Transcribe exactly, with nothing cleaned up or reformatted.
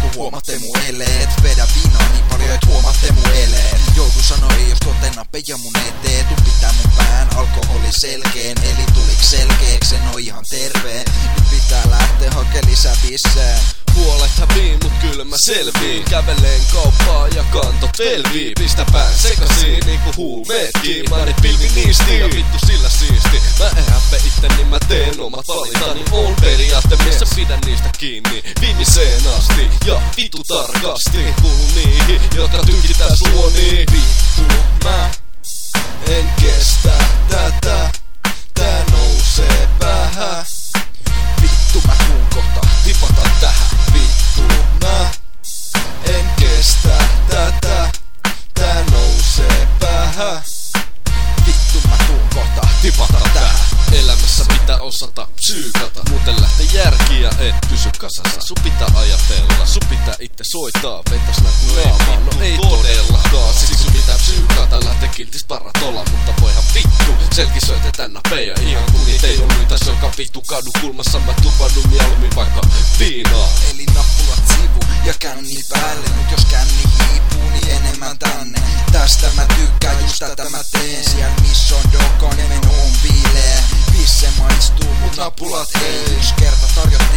kun huomatte mun eleet. Vedä viinaa niin paljon, et huomatte mun eleet. Joutu sanoi, jos tuotte nappeja mun eteen. Tuu pitää mun pään alkoholi selkeen. Eli tuliks selkeeks, en oo ihan terveen. Nyt pitää lähteä hakee lisää bisseen. Puolet hävii, mut kyllä mä selviin. Käveleen kauppaa ja kantot velvii. Pistä pään sekasiin niinku huumeetkin. Mä ne pilvi niisti ja vittu sillä siisti. Mä en häppe itte, niin mä teen omat valintani. On periaatte, missä pidän niistä kiinni viimeiseen asti ja vittu tarkasti. Kuulun niihin, jotka tykittää suoniin. Vittu mä en kestä tätä. Tää nousee päähän. Vittu mä tuun kohta tipata tähän. Vittu mä en kestä tätä. Tää nousee päähän. Vittu mä tuun kohta tipata tähän. Elämässä pitää osata psyykata. Muuten lähtee järkiä, et pysy kasassa. Sun pitää ajatella, sun pitää itse soittaa. Vetäs näku naamaan, no ei todellakaan. Siis sun pitää psyykata, lähtee kiltis paratolla. Mutta voihan vittu, selkisöitetään napeja. Ihan kun niitä ei oo niitä, se joka vittu kadun kulmassa. Mä tupaudun mieluummin vaikka viinaa. Eli nappulat sivu ja känni päälle. Mut jos känni hiipuu, niin enemmän tänne. Tästä mä tykkään, just tätä mä teen. Siellä missä on doka, nimen on viileä. Pisse maistuu, mut nappulat ei. Yksi kerta tarjot